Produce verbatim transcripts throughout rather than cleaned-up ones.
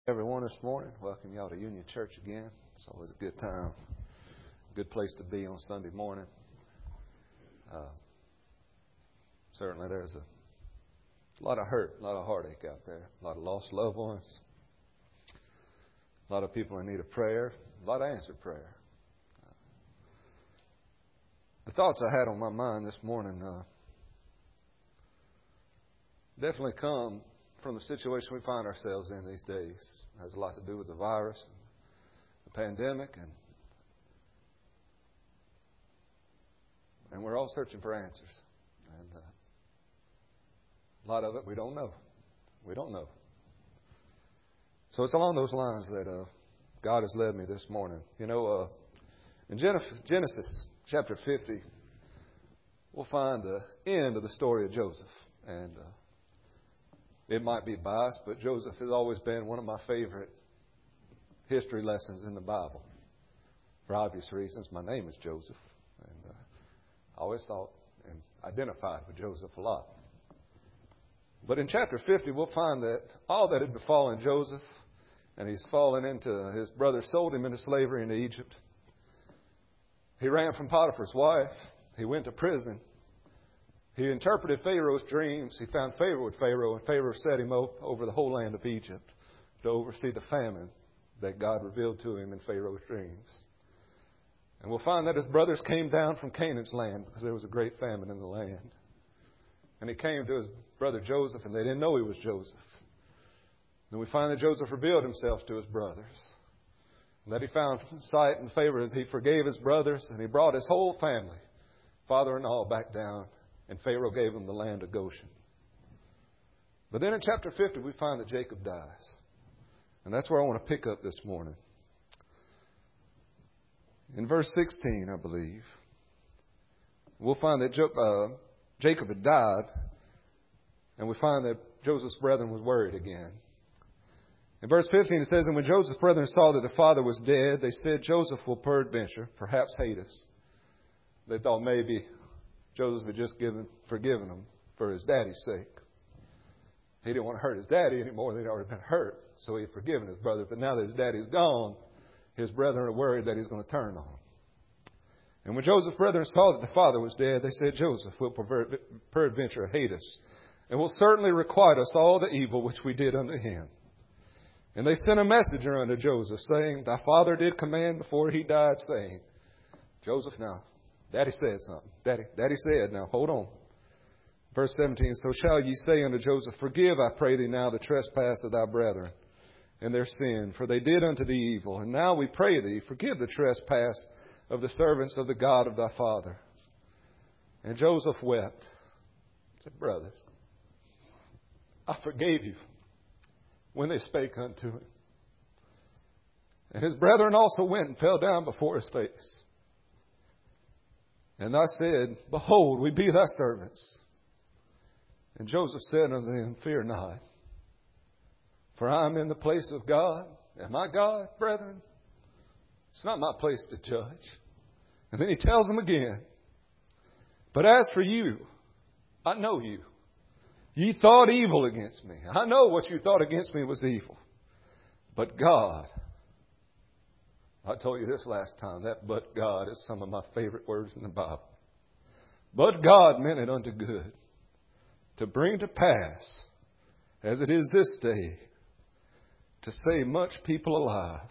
Everyone this morning, welcome y'all to Union Church again. It's always a good time, good place to be on Sunday morning. Uh, certainly there's a lot of hurt, a lot of heartache out there, a lot of lost loved ones, a lot of people in need of prayer, a lot of answered prayer. Uh, the thoughts I had on my mind this morning uh, definitely come from the situation we find ourselves in these days. It has a lot to do with the virus, and the pandemic, and and we're all searching for answers. And uh, a lot of it we don't know. We don't know. So it's along those lines that uh, God has led me this morning. You know, uh, in Genesis chapter fifty, we'll find the end of the story of Joseph. And uh, it might be biased, but Joseph has always been one of my favorite history lessons in the Bible. For obvious reasons, my name is Joseph. And uh, I always thought and identified with Joseph a lot. But in chapter fifty, we'll find that all that had befallen Joseph, and he's fallen into, his brother sold him into slavery into Egypt. He ran from Potiphar's wife. He went to prison. He interpreted Pharaoh's dreams. He found favor with Pharaoh, and Pharaoh set him over the whole land of Egypt to oversee the famine that God revealed to him in Pharaoh's dreams. And we'll find that his brothers came down from Canaan's land because there was a great famine in the land. And he came to his brother Joseph, and they didn't know he was Joseph. Then we find that Joseph revealed himself to his brothers. And that he found sight and favor as he forgave his brothers, and he brought his whole family, father and all, back down. And Pharaoh gave him the land of Goshen. But then in chapter fifty, we find that Jacob dies. And that's where I want to pick up this morning. In verse sixteen, I believe, we'll find that jo- uh, Jacob had died. And we find that Joseph's brethren was worried again. In verse fifteen, it says, And when Joseph's brethren saw that the father was dead, they said, Joseph will peradventure, perhaps hate us. They thought maybe Joseph had just given, forgiven him for his daddy's sake. He didn't want to hurt his daddy anymore. They'd already been hurt. So he had forgiven his brother. But now that his daddy's gone, his brethren are worried that he's going to turn on him. And when Joseph's brethren saw that the father was dead, they said, Joseph will peradventure hate us, and will certainly requite us all the evil which we did unto him. And they sent a messenger unto Joseph, saying, Thy father did command before he died, saying, Joseph, now, Daddy said something. Daddy, Daddy said, now hold on. Verse seventeen, So shall ye say unto Joseph, Forgive, I pray thee now, the trespass of thy brethren and their sin, for they did unto thee evil. And now we pray thee, forgive the trespass of the servants of the God of thy father. And Joseph wept. He said, Brothers, I forgave you when they spake unto him. And his brethren also went and fell down before his face. And I said, Behold, we be thy servants. And Joseph said unto them, Fear not, for I am in the place of God. Am I God, brethren? It's not my place to judge. And then he tells them again, But as for you, I know you. Ye thought evil against me. I know what you thought against me was evil. But God, I told you this last time, that but God is some of my favorite words in the Bible. But God meant it unto good, to bring to pass, as it is this day, to save much people alive.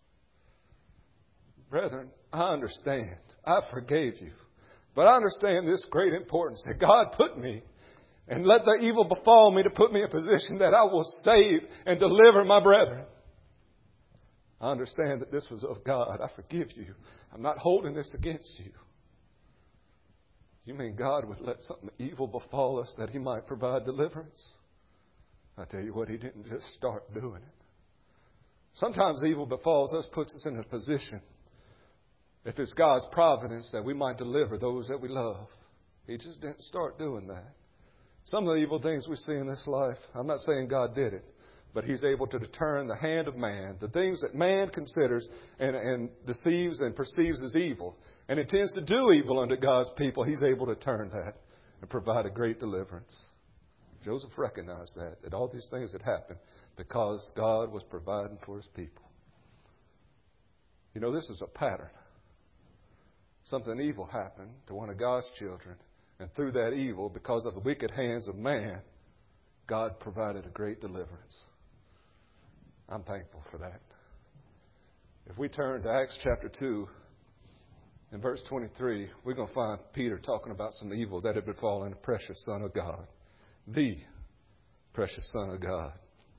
Brethren, I understand. I forgave you. But I understand this great importance that God put me and let the evil befall me to put me in a position that I will save and deliver my brethren. I understand that this was of God. I forgive you. I'm not holding this against you. You mean God would let something evil befall us that He might provide deliverance? I tell you what, He didn't just start doing it. Sometimes evil befalls us, puts us in a position, if it's God's providence, that we might deliver those that we love. He just didn't start doing that. Some of the evil things we see in this life, I'm not saying God did it, but He's able to turn the hand of man, the things that man considers and, and deceives and perceives as evil, and intends to do evil unto God's people. He's able to turn that and provide a great deliverance. Joseph recognized that, that all these things had happened because God was providing for his people. You know, this is a pattern. Something evil happened to one of God's children, and through that evil, because of the wicked hands of man, God provided a great deliverance. I'm thankful for that. If we turn to Acts chapter two, in verse twenty-three, we're going to find Peter talking about some evil that had befallen the precious Son of God. The precious Son of God.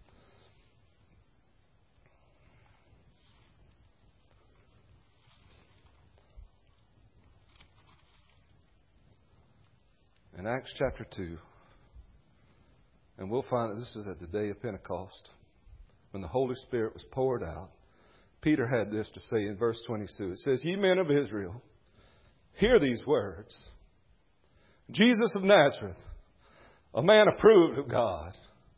In Acts chapter two, and we'll find that this is at the day of Pentecost, when the Holy Spirit was poured out. Peter had this to say in verse twenty-two. It says, "Ye men of Israel, hear these words. Jesus of Nazareth, a man approved of God,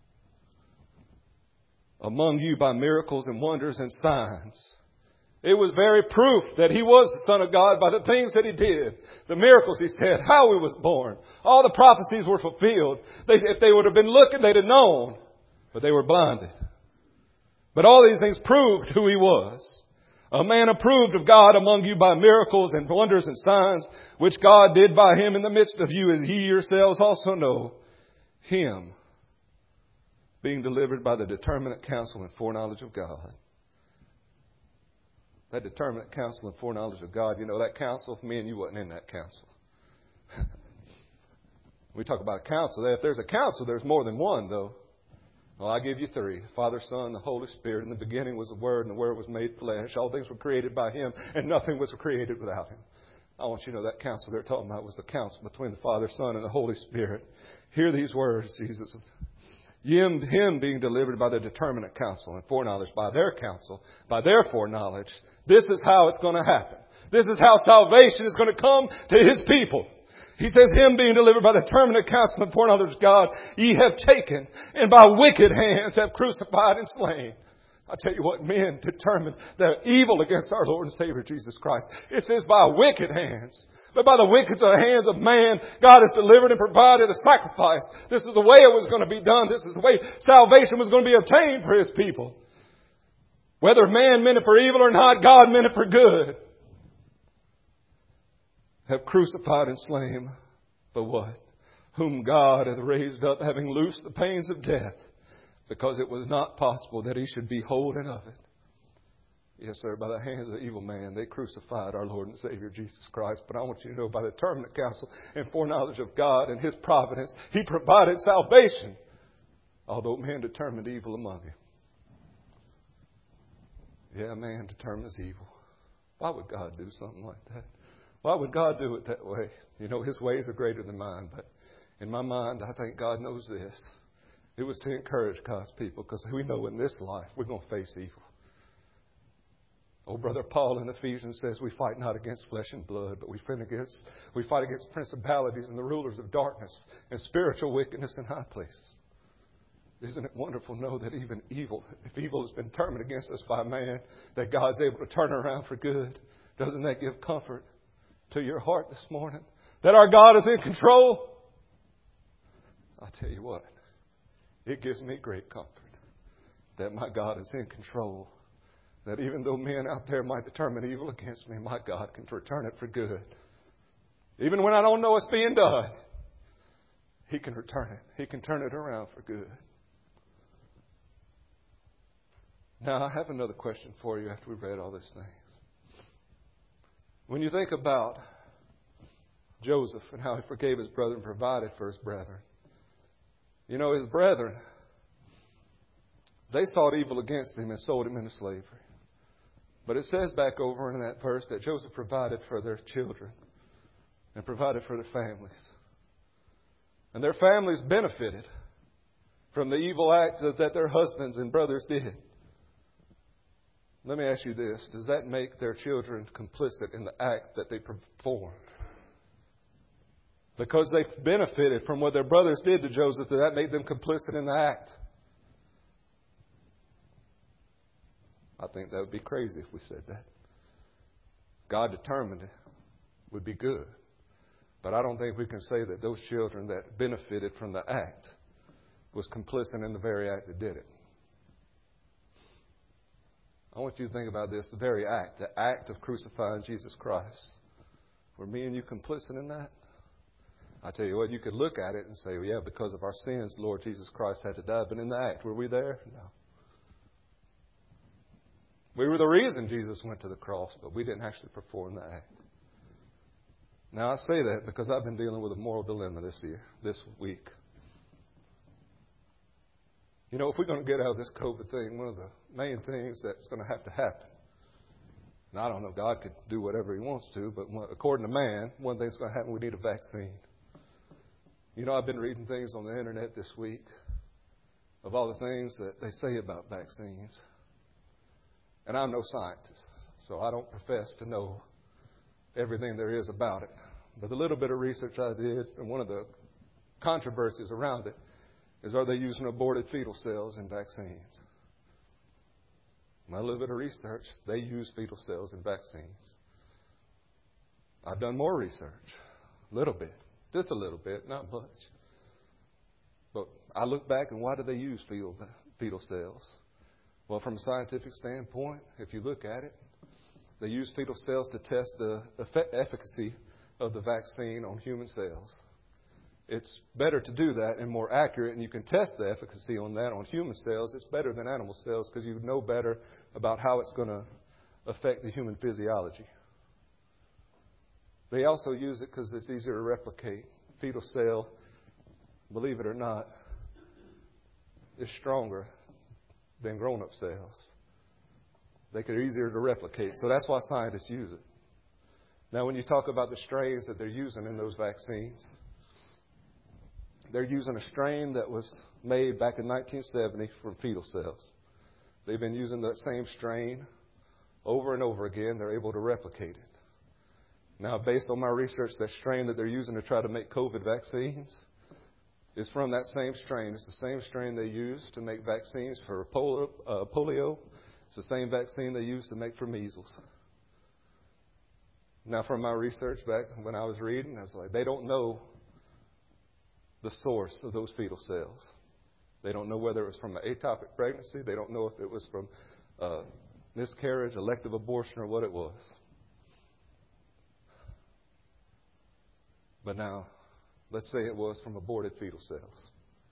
among you by miracles and wonders and signs." It was very proof that he was the Son of God by the things that he did. The miracles he said, how he was born. All the prophecies were fulfilled. They, if they would have been looking, they'd have known. But they were blinded. But all these things proved who he was. A man approved of God among you by miracles and wonders and signs, which God did by him in the midst of you, as ye yourselves also know. Him, being delivered by the determinate counsel and foreknowledge of God. That determinate counsel and foreknowledge of God, you know, that counsel, me and you wasn't in that counsel. We talk about counsel. If there's a counsel, there's more than one, though. Well, I give you three. The Father, Son, the Holy Spirit. In the beginning was the Word, and the Word was made flesh. All things were created by Him, and nothing was created without Him. I want you to know that counsel they're talking about was the counsel between the Father, Son, and the Holy Spirit. Hear these words, Jesus. Him, him being delivered by the determinate counsel and foreknowledge, by their counsel, by their foreknowledge. This is how it's going to happen. This is how salvation is going to come to His people. He says, him being delivered by the determinate counsel and foreknowledge of God, ye have taken, and by wicked hands have crucified and slain. I tell you what, men determined the evil against our Lord and Savior Jesus Christ. It says by wicked hands. But by the wicked hands of man, God has delivered and provided a sacrifice. This is the way it was going to be done. This is the way salvation was going to be obtained for His people. Whether man meant it for evil or not, God meant it for good. Have crucified and slain, but what? Whom God hath raised up, having loosed the pains of death, because it was not possible that He should be holden of it. Yes, sir, by the hands of the evil man, they crucified our Lord and Savior Jesus Christ. But I want you to know, by the determinate counsel and foreknowledge of God and His providence, He provided salvation, although man determined evil among Him. Yeah, man determines evil. Why would God do something like that? Why would God do it that way? You know, His ways are greater than mine, but in my mind, I think God knows this. It was to encourage God's people, because we know in this life we're going to face evil. Oh, Brother Paul in Ephesians says we fight not against flesh and blood, but we fight against, we fight against principalities and the rulers of darkness and spiritual wickedness in high places. Isn't it wonderful to know that even evil, if evil has been determined against us by man, that God's able to turn it around for good? Doesn't that give comfort to your heart this morning? That our God is in control? I'll tell you what, it gives me great comfort that my God is in control. That even though men out there might determine evil against me, my God can return it for good. Even when I don't know it's being done, He can return it. He can turn it around for good. Now, I have another question for you after we've read all these things. When you think about Joseph and how he forgave his brother and provided for his brethren, you know, his brethren, they sought evil against him and sold him into slavery. But it says back over in that verse that Joseph provided for their children and provided for their families. And their families benefited from the evil acts that their husbands and brothers did. Let me ask you this. Does that make their children complicit in the act that they performed? Because they benefited from what their brothers did to Joseph, did that make them complicit in the act? I think that would be crazy if we said that. God determined it would be good. But I don't think we can say that those children that benefited from the act was complicit in the very act that did it. I want you to think about this, the very act, the act of crucifying Jesus Christ. Were me and you complicit in that? I tell you what, you could look at it and say, well, yeah, because of our sins, the Lord Jesus Christ had to die. But in the act, were we there? No. We were the reason Jesus went to the cross, but we didn't actually perform the act. Now, I say that because I've been dealing with a moral dilemma this year, this week. You know, if we're going to get out of this COVID thing, one of the main things that's going to have to happen, and I don't know, God could do whatever He wants to, but according to man, one thing's going to happen, we need a vaccine. You know, I've been reading things on the internet this week of all the things that they say about vaccines. And I'm no scientist, so I don't profess to know everything there is about it. But the little bit of research I did, and one of the controversies around it, is are they using aborted fetal cells in vaccines? My little bit of research, they use fetal cells in vaccines. I've done more research, a little bit, just a little bit, not much. But I look back and why do they use fetal, fetal cells? Well, from a scientific standpoint, if you look at it, they use fetal cells to test the efficacy of the vaccine on human cells. It's better to do that and more accurate, and you can test the efficacy on that on human cells. It's better than animal cells because you know better about how it's going to affect the human physiology. They also use it because it's easier to replicate. Fetal cell, believe it or not, is stronger than grown-up cells. They are easier to replicate. So that's why scientists use it. Now, when you talk about the strains that they're using in those vaccines, they're using a strain that was made back in nineteen seventy from fetal cells. They've been using that same strain over and over again. They're able to replicate it. Now, based on my research, that strain that they're using to try to make COVID vaccines is from that same strain. It's the same strain they use to make vaccines for polio. Uh, polio. It's the same vaccine they use to make for measles. Now, from my research back when I was reading, I was like, they don't know the source of those fetal cells. They don't know whether it was from an ectopic pregnancy. They don't know if it was from uh, miscarriage, elective abortion, or what it was. But now, let's say it was from aborted fetal cells.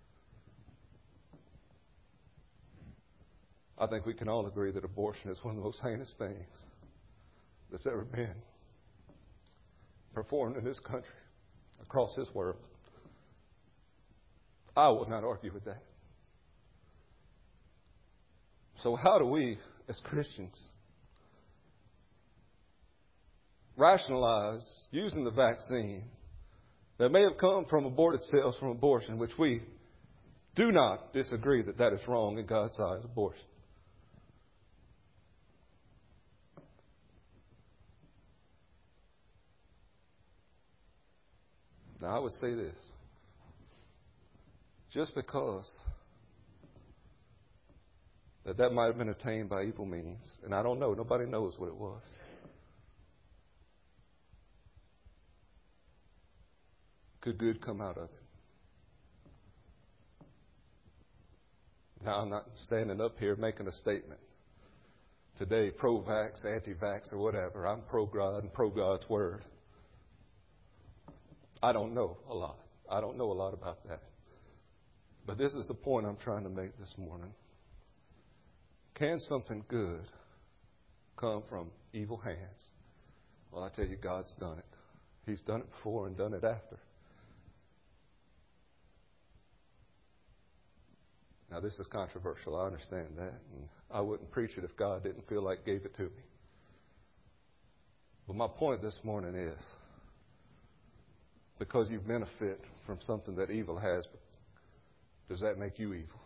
I think we can all agree that abortion is one of the most heinous things that's ever been performed in this country, across this world. I will not argue with that. So how do we, as Christians, rationalize using the vaccine that may have come from aborted cells from abortion, which we do not disagree that that is wrong in God's eyes, abortion? Now, I would say this. Just because that that might have been attained by evil means, and I don't know, nobody knows what it was. Could good come out of it? Now, I'm not standing up here making a statement today, pro-vax, anti-vax, or whatever. I'm pro-God and pro-God's Word. I don't know a lot. I don't know a lot about that. But this is the point I'm trying to make this morning. Can something good come from evil hands? Well, I tell you, God's done it. He's done it before and done it after. Now, this is controversial. I understand that. And I wouldn't preach it if God didn't feel like gave it to me. But my point this morning is, because you benefit from something that evil has, does that make you evil?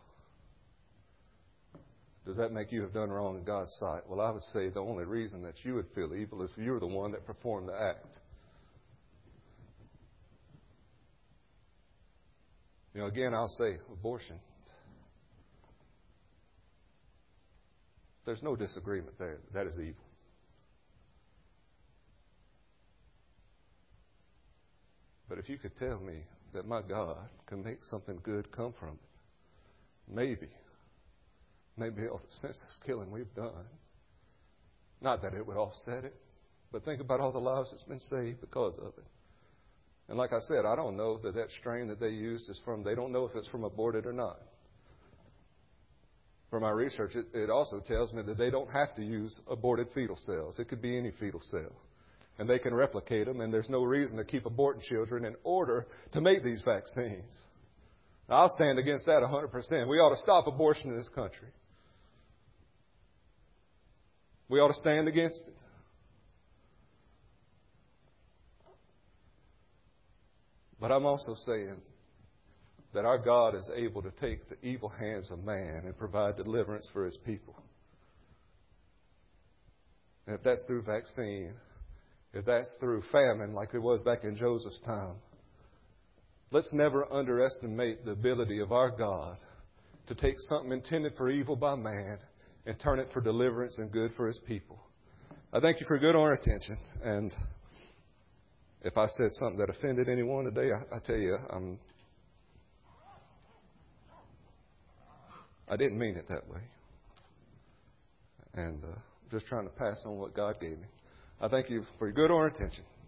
Does that make you have done wrong in God's sight? Well, I would say the only reason that you would feel evil is if you were the one that performed the act. You know, again, I'll say abortion. There's no disagreement there. That is evil. But if you could tell me that my God can make something good come from it, maybe, maybe all the senseless killing we've done. Not that it would offset it, but think about all the lives that's been saved because of it. And like I said, I don't know that that strain that they used is from, they don't know if it's from aborted or not. From my research, it, it also tells me that they don't have to use aborted fetal cells. It could be any fetal cell. And they can replicate them, and there's no reason to keep aborting children in order to make these vaccines. Now, I'll stand against that one hundred percent. We ought to stop abortion in this country. We ought to stand against it. But I'm also saying that our God is able to take the evil hands of man and provide deliverance for His people. And if that's through vaccine, if that's through famine like it was back in Joseph's time, let's never underestimate the ability of our God to take something intended for evil by man and turn it for deliverance and good for His people. I thank you for good honor attention. And if I said something that offended anyone today, I, I tell you, I'm, I didn't mean it that way. And uh, just trying to pass on what God gave me. I thank you for your good honor attention.